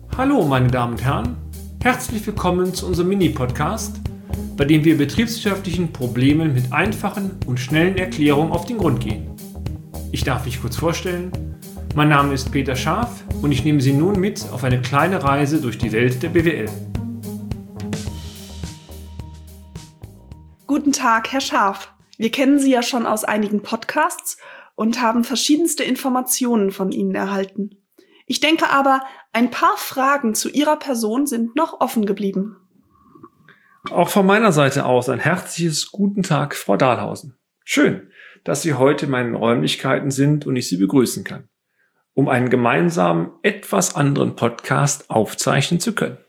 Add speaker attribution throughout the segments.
Speaker 1: Hallo meine Damen und Herren, herzlich willkommen zu unserem Mini-Podcast, bei dem wir betriebswirtschaftlichen Problemen mit einfachen und schnellen Erklärungen auf den Grund gehen. Ich darf mich kurz vorstellen, mein Name ist Peter Scharf und ich nehme Sie nun mit auf eine kleine Reise durch die Welt der BWL.
Speaker 2: Guten Tag, Herr Scharf. Wir kennen Sie ja schon aus einigen Podcasts und haben verschiedenste Informationen von Ihnen erhalten. Ich denke aber, ein paar Fragen zu Ihrer Person sind noch offen geblieben.
Speaker 1: Auch von meiner Seite aus ein herzliches Guten Tag, Frau Dahlhausen. Schön, dass Sie heute in meinen Räumlichkeiten sind und ich Sie begrüßen kann, um einen gemeinsamen, etwas anderen Podcast aufzeichnen zu können.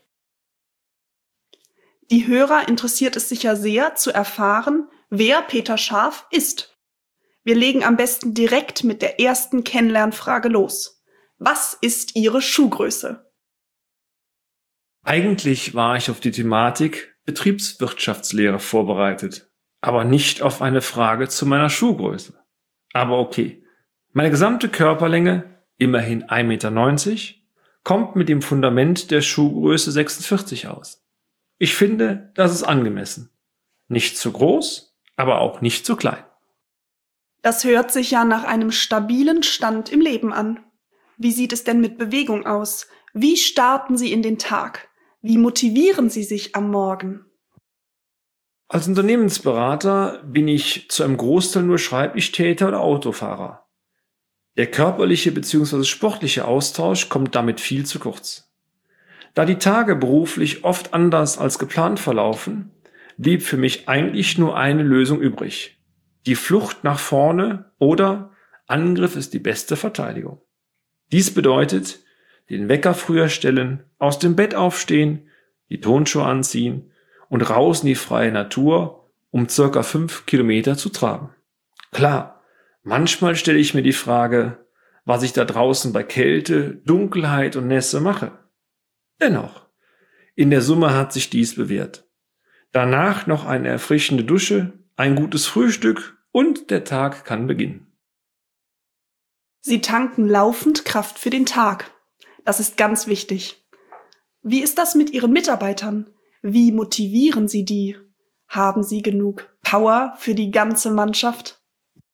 Speaker 2: Die Hörer interessiert es sicher sehr zu erfahren, wer Peter Scharf ist. Wir legen am besten direkt mit der ersten Kennenlernfrage los. Was ist Ihre Schuhgröße?
Speaker 1: Eigentlich war ich auf die Thematik Betriebswirtschaftslehre vorbereitet, aber nicht auf eine Frage zu meiner Schuhgröße. Aber okay, meine gesamte Körperlänge, immerhin 1,90 Meter, kommt mit dem Fundament der Schuhgröße 46 aus. Ich finde, das ist angemessen. Nicht zu groß, aber auch nicht zu klein.
Speaker 2: Das hört sich ja nach einem stabilen Stand im Leben an. Wie sieht es denn mit Bewegung aus? Wie starten Sie in den Tag? Wie motivieren Sie sich am Morgen?
Speaker 1: Als Unternehmensberater bin ich zu einem Großteil nur Schreibtischtäter oder Autofahrer. Der körperliche bzw. sportliche Austausch kommt damit viel zu kurz. Da die Tage beruflich oft anders als geplant verlaufen, blieb für mich eigentlich nur eine Lösung übrig. Die Flucht nach vorne oder Angriff ist die beste Verteidigung. Dies bedeutet, den Wecker früher stellen, aus dem Bett aufstehen, die Turnschuhe anziehen und raus in die freie Natur, um ca. 5 Kilometer zu tragen. Klar, manchmal stelle ich mir die Frage, was ich da draußen bei Kälte, Dunkelheit und Nässe mache. Dennoch, in der Summe hat sich dies bewährt. Danach noch eine erfrischende Dusche, ein gutes Frühstück und der Tag kann beginnen.
Speaker 2: Sie tanken laufend Kraft für den Tag. Das ist ganz wichtig. Wie ist das mit Ihren Mitarbeitern? Wie motivieren Sie die? Haben Sie genug Power für die ganze Mannschaft?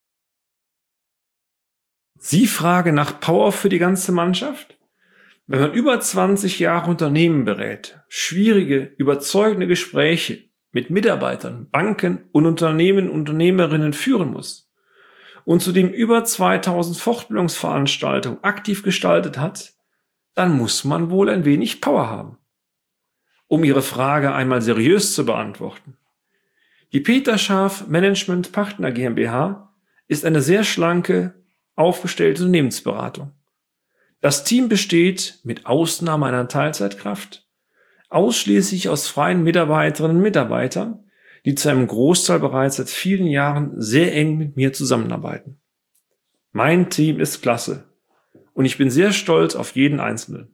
Speaker 1: Sie fragen nach Power für die ganze Mannschaft? Wenn man über 20 Jahre Unternehmen berät, schwierige, überzeugende Gespräche mit Mitarbeitern, Banken und Unternehmerinnen führen muss und zudem über 2000 Fortbildungsveranstaltungen aktiv gestaltet hat, dann muss man wohl ein wenig Power haben. Um Ihre Frage einmal seriös zu beantworten. Die Peter Scharf Management Partner GmbH ist eine sehr schlanke, aufgestellte Unternehmensberatung. Das Team besteht, mit Ausnahme einer Teilzeitkraft, ausschließlich aus freien Mitarbeiterinnen und Mitarbeitern, die zu einem Großteil bereits seit vielen Jahren sehr eng mit mir zusammenarbeiten. Mein Team ist klasse und ich bin sehr stolz auf jeden Einzelnen.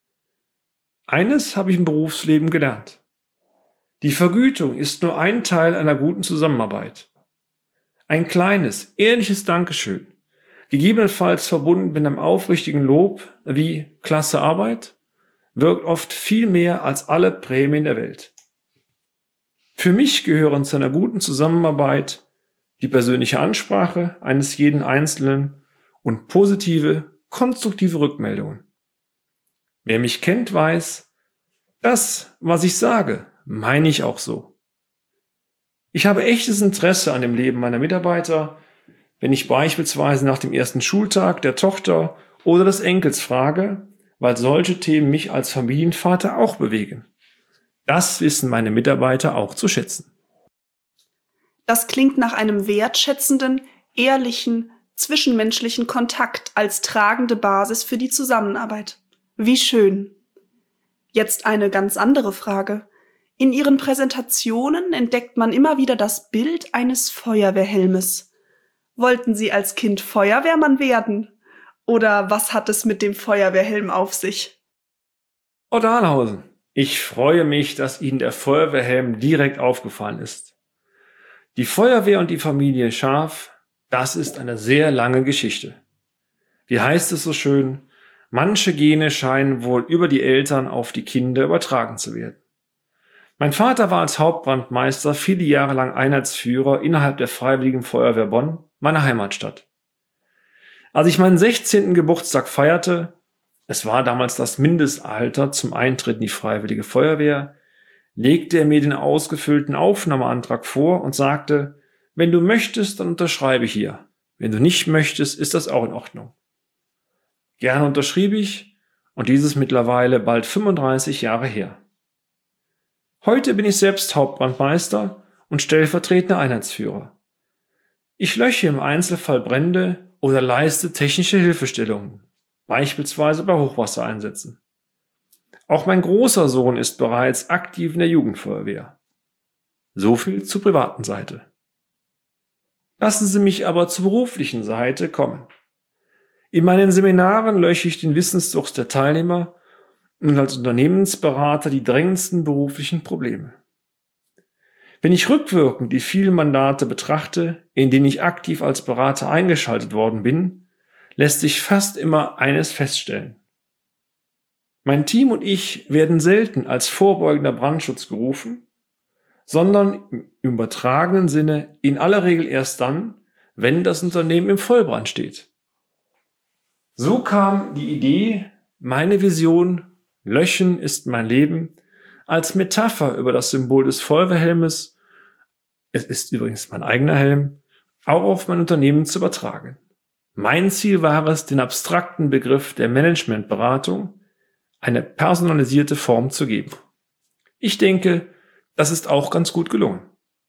Speaker 1: Eines habe ich im Berufsleben gelernt. Die Vergütung ist nur ein Teil einer guten Zusammenarbeit. Ein kleines, ehrliches Dankeschön, gegebenenfalls verbunden mit einem aufrichtigen Lob wie klasse Arbeit, wirkt oft viel mehr als alle Prämien der Welt. Für mich gehören zu einer guten Zusammenarbeit die persönliche Ansprache eines jeden Einzelnen und positive, konstruktive Rückmeldungen. Wer mich kennt, weiß, das, was ich sage, meine ich auch so. Ich habe echtes Interesse an dem Leben meiner Mitarbeiter, wenn ich beispielsweise nach dem ersten Schultag der Tochter oder des Enkels frage, weil solche Themen mich als Familienvater auch bewegen. Das wissen meine Mitarbeiter auch zu schätzen.
Speaker 2: Das klingt nach einem wertschätzenden, ehrlichen, zwischenmenschlichen Kontakt als tragende Basis für die Zusammenarbeit. Wie schön. Jetzt eine ganz andere Frage. In Ihren Präsentationen entdeckt man immer wieder das Bild eines Feuerwehrhelmes. Wollten Sie als Kind Feuerwehrmann werden? Oder was hat es mit dem Feuerwehrhelm auf sich?
Speaker 1: Frau Dahlhausen, ich freue mich, dass Ihnen der Feuerwehrhelm direkt aufgefallen ist. Die Feuerwehr und die Familie Scharf, das ist eine sehr lange Geschichte. Wie heißt es so schön? Manche Gene scheinen wohl über die Eltern auf die Kinder übertragen zu werden. Mein Vater war als Hauptbrandmeister viele Jahre lang Einheitsführer innerhalb der Freiwilligen Feuerwehr Bonn, meiner Heimatstadt. Als ich meinen 16. Geburtstag feierte, es war damals das Mindestalter zum Eintritt in die Freiwillige Feuerwehr, legte er mir den ausgefüllten Aufnahmeantrag vor und sagte, wenn du möchtest, dann unterschreibe hier. Wenn du nicht möchtest, ist das auch in Ordnung. Gerne unterschrieb ich und dies ist mittlerweile bald 35 Jahre her. Heute bin ich selbst Hauptbrandmeister und stellvertretender Einheitsführer. Ich lösche im Einzelfall Brände oder leiste technische Hilfestellungen, beispielsweise bei Hochwassereinsätzen. Auch mein großer Sohn ist bereits aktiv in der Jugendfeuerwehr. So viel zur privaten Seite. Lassen Sie mich aber zur beruflichen Seite kommen. In meinen Seminaren lösche ich den Wissensdurst der Teilnehmer und als Unternehmensberater die drängendsten beruflichen Probleme. Wenn ich rückwirkend die vielen Mandate betrachte, in denen ich aktiv als Berater eingeschaltet worden bin, lässt sich fast immer eines feststellen. Mein Team und ich werden selten als vorbeugender Brandschutz gerufen, sondern im übertragenen Sinne in aller Regel erst dann, wenn das Unternehmen im Vollbrand steht. So kam die Idee, meine Vision, Löschen ist mein Leben, als Metapher über das Symbol des Feuerwehrhelmes, es ist übrigens mein eigener Helm, auch auf mein Unternehmen zu übertragen. Mein Ziel war es, den abstrakten Begriff der Managementberatung eine personalisierte Form zu geben. Ich denke, das ist auch ganz gut gelungen.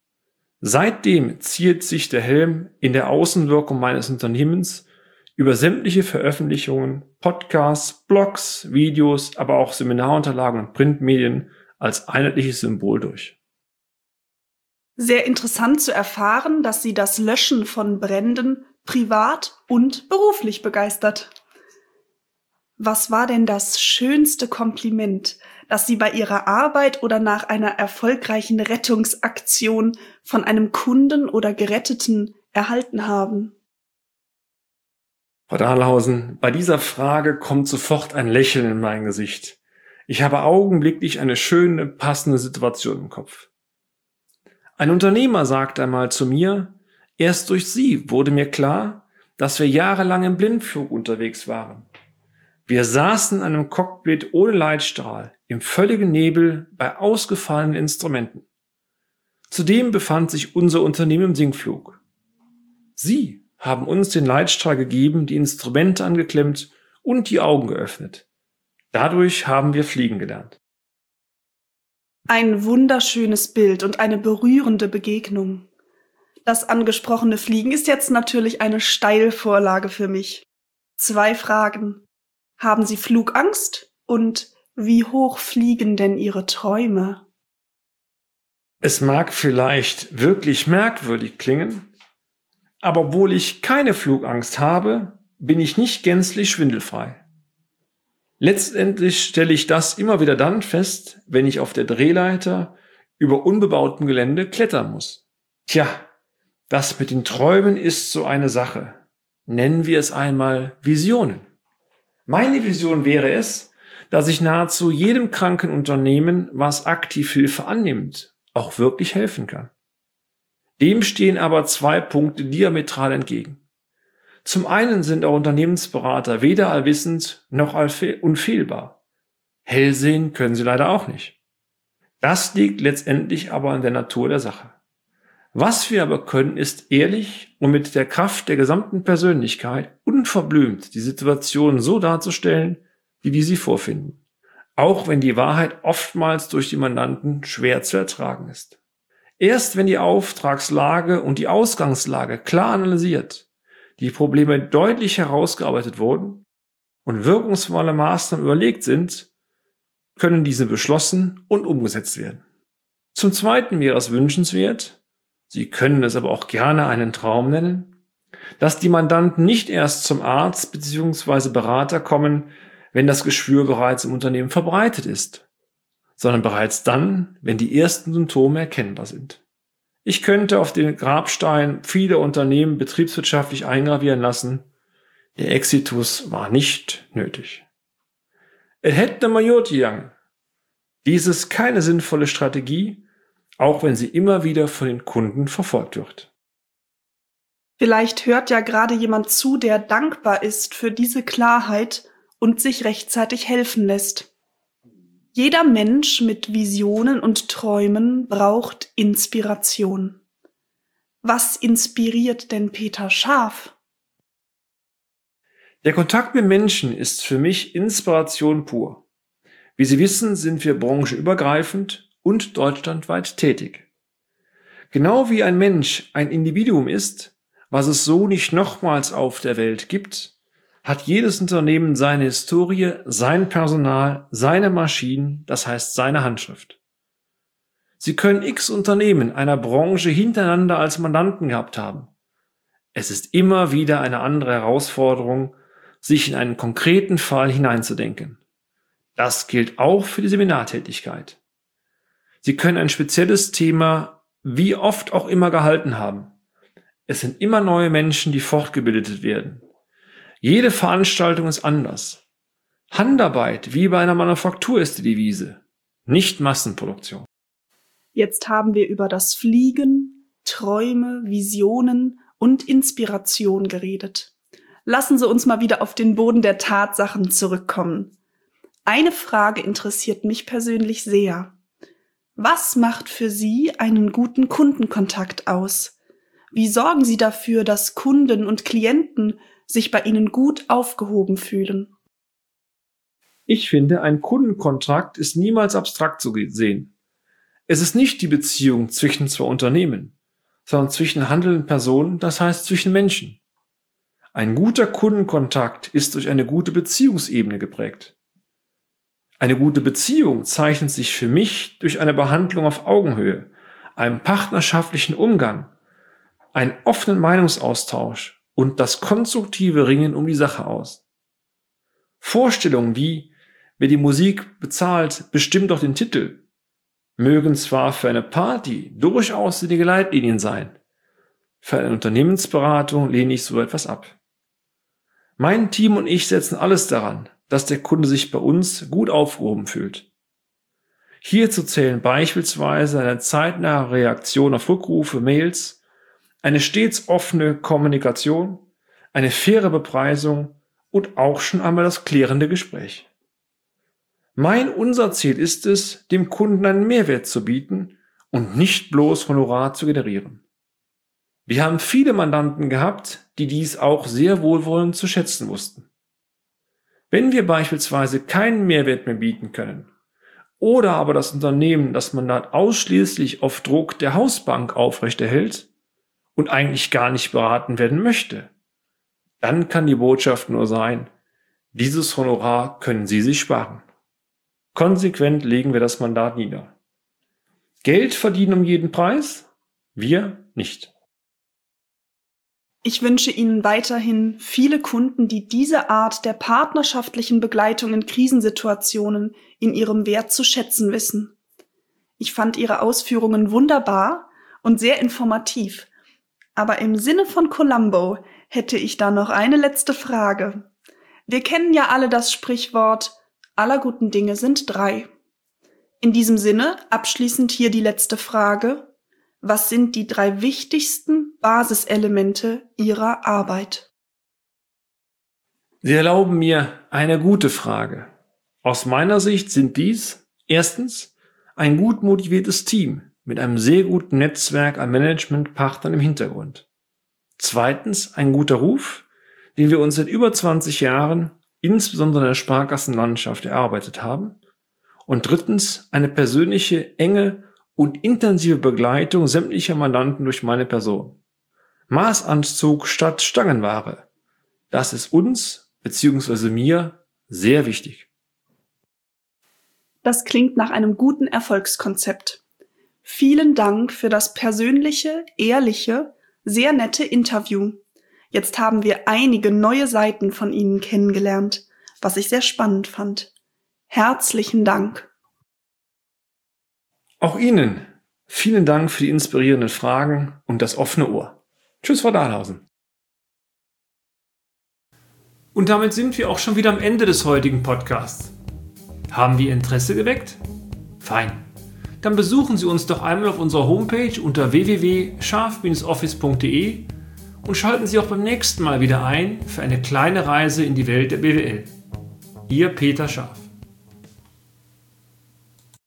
Speaker 1: Seitdem ziert sich der Helm in der Außenwirkung meines Unternehmens über sämtliche Veröffentlichungen, Podcasts, Blogs, Videos, aber auch Seminarunterlagen und Printmedien als einheitliches Symbol durch.
Speaker 2: Sehr interessant zu erfahren, dass Sie das Löschen von Bränden privat und beruflich begeistert. Was war denn das schönste Kompliment, das Sie bei Ihrer Arbeit oder nach einer erfolgreichen Rettungsaktion von einem Kunden oder Geretteten erhalten haben?
Speaker 1: Frau Dahlhausen, bei dieser Frage kommt sofort ein Lächeln in mein Gesicht. Ich habe augenblicklich eine schöne, passende Situation im Kopf. Ein Unternehmer sagte einmal zu mir, erst durch Sie wurde mir klar, dass wir jahrelang im Blindflug unterwegs waren. Wir saßen in einem Cockpit ohne Leitstrahl, im völligen Nebel, bei ausgefallenen Instrumenten. Zudem befand sich unser Unternehmen im Sinkflug. Sie haben uns den Leitstrahl gegeben, die Instrumente angeklemmt und die Augen geöffnet. Dadurch haben wir fliegen gelernt.
Speaker 2: Ein wunderschönes Bild und eine berührende Begegnung. Das angesprochene Fliegen ist jetzt natürlich eine Steilvorlage für mich. 2 Fragen. Haben Sie Flugangst? Und wie hoch fliegen denn Ihre Träume?
Speaker 1: Es mag vielleicht wirklich merkwürdig klingen, aber obwohl ich keine Flugangst habe, bin ich nicht gänzlich schwindelfrei. Letztendlich stelle ich das immer wieder dann fest, wenn ich auf der Drehleiter über unbebautem Gelände klettern muss. Tja, das mit den Träumen ist so eine Sache. Nennen wir es einmal Visionen. Meine Vision wäre es, dass ich nahezu jedem kranken Unternehmen, was aktiv Hilfe annimmt, auch wirklich helfen kann. Dem stehen aber 2 Punkte diametral entgegen. Zum einen sind auch Unternehmensberater weder allwissend noch unfehlbar. Hellsehen können sie leider auch nicht. Das liegt letztendlich aber in der Natur der Sache. Was wir aber können, ist ehrlich und mit der Kraft der gesamten Persönlichkeit unverblümt die Situation so darzustellen, wie wir sie vorfinden. Auch wenn die Wahrheit oftmals durch die Mandanten schwer zu ertragen ist. Erst wenn die Auftragslage und die Ausgangslage klar analysiert, die Probleme deutlich herausgearbeitet wurden und wirkungsvolle Maßnahmen überlegt sind, können diese beschlossen und umgesetzt werden. Zum Zweiten wäre es wünschenswert, Sie können es aber auch gerne einen Traum nennen, dass die Mandanten nicht erst zum Arzt bzw. Berater kommen, wenn das Geschwür bereits im Unternehmen verbreitet ist, sondern bereits dann, wenn die ersten Symptome erkennbar sind. Ich könnte auf den Grabstein vieler Unternehmen betriebswirtschaftlich eingravieren lassen, der Exitus war nicht nötig. Es hätte mal gut gegangen. Dies ist keine sinnvolle Strategie, auch wenn sie immer wieder von den Kunden verfolgt wird.
Speaker 2: Vielleicht hört ja gerade jemand zu, der dankbar ist für diese Klarheit und sich rechtzeitig helfen lässt. Jeder Mensch mit Visionen und Träumen braucht Inspiration. Was inspiriert denn Peter Scharf?
Speaker 1: Der Kontakt mit Menschen ist für mich Inspiration pur. Wie Sie wissen, sind wir branchenübergreifend und deutschlandweit tätig. Genau wie ein Mensch ein Individuum ist, was es so nicht nochmals auf der Welt gibt, hat jedes Unternehmen seine Historie, sein Personal, seine Maschinen, das heißt seine Handschrift. Sie können x Unternehmen einer Branche hintereinander als Mandanten gehabt haben. Es ist immer wieder eine andere Herausforderung, sich in einen konkreten Fall hineinzudenken. Das gilt auch für die Seminartätigkeit. Sie können ein spezielles Thema wie oft auch immer gehalten haben. Es sind immer neue Menschen, die fortgebildet werden. Jede Veranstaltung ist anders. Handarbeit wie bei einer Manufaktur ist die Devise, nicht Massenproduktion.
Speaker 2: Jetzt haben wir über das Fliegen, Träume, Visionen und Inspiration geredet. Lassen Sie uns mal wieder auf den Boden der Tatsachen zurückkommen. Eine Frage interessiert mich persönlich sehr. Was macht für Sie einen guten Kundenkontakt aus? Wie sorgen Sie dafür, dass Kunden und Klienten sich bei Ihnen gut aufgehoben fühlen?
Speaker 1: Ich finde, ein Kundenkontrakt ist niemals abstrakt zu sehen. Es ist nicht die Beziehung zwischen zwei Unternehmen, sondern zwischen handelnden Personen, das heißt zwischen Menschen. Ein guter Kundenkontakt ist durch eine gute Beziehungsebene geprägt. Eine gute Beziehung zeichnet sich für mich durch eine Behandlung auf Augenhöhe, einen partnerschaftlichen Umgang, einen offenen Meinungsaustausch und das konstruktive Ringen um die Sache aus. Vorstellungen wie, wer die Musik bezahlt, bestimmt doch den Titel, mögen zwar für eine Party durchaus sinnige Leitlinien sein. Für eine Unternehmensberatung lehne ich so etwas ab. Mein Team und ich setzen alles daran, dass der Kunde sich bei uns gut aufgehoben fühlt. Hierzu zählen beispielsweise eine zeitnahe Reaktion auf Rückrufe, Mails, eine stets offene Kommunikation, eine faire Bepreisung und auch schon einmal das klärende Gespräch. Unser Ziel ist es, dem Kunden einen Mehrwert zu bieten und nicht bloß Honorar zu generieren. Wir haben viele Mandanten gehabt, die dies auch sehr wohlwollend zu schätzen wussten. Wenn wir beispielsweise keinen Mehrwert mehr bieten können oder aber das Unternehmen das Mandat ausschließlich auf Druck der Hausbank aufrechterhält und eigentlich gar nicht beraten werden möchte, dann kann die Botschaft nur sein, dieses Honorar können Sie sich sparen. Konsequent legen wir das Mandat nieder. Geld verdienen um jeden Preis? Wir nicht.
Speaker 2: Ich wünsche Ihnen weiterhin viele Kunden, die diese Art der partnerschaftlichen Begleitung in Krisensituationen in ihrem Wert zu schätzen wissen. Ich fand Ihre Ausführungen wunderbar und sehr informativ. Aber im Sinne von Columbo hätte ich da noch eine letzte Frage. Wir kennen ja alle das Sprichwort, aller guten Dinge sind 3. In diesem Sinne abschließend hier die letzte Frage. Was sind die 3 wichtigsten Basiselemente Ihrer Arbeit?
Speaker 1: Sie erlauben mir eine gute Frage. Aus meiner Sicht sind dies erstens ein gut motiviertes Team mit einem sehr guten Netzwerk an Managementpartnern im Hintergrund. Zweitens ein guter Ruf, den wir uns seit über 20 Jahren, insbesondere in der Sparkassenlandschaft, erarbeitet haben. Und drittens eine persönliche, enge und intensive Begleitung sämtlicher Mandanten durch meine Person. Maßanzug statt Stangenware. Das ist uns bzw. mir sehr wichtig.
Speaker 2: Das klingt nach einem guten Erfolgskonzept. Vielen Dank für das persönliche, ehrliche, sehr nette Interview. Jetzt haben wir einige neue Seiten von Ihnen kennengelernt, was ich sehr spannend fand. Herzlichen Dank.
Speaker 1: Auch Ihnen vielen Dank für die inspirierenden Fragen und das offene Ohr. Tschüss, Frau Dahlhausen. Und damit sind wir auch schon wieder am Ende des heutigen Podcasts. Haben wir Interesse geweckt? Fein. Dann besuchen Sie uns doch einmal auf unserer Homepage unter www.scharf-office.de und schalten Sie auch beim nächsten Mal wieder ein für eine kleine Reise in die Welt der BWL. Ihr Peter Scharf.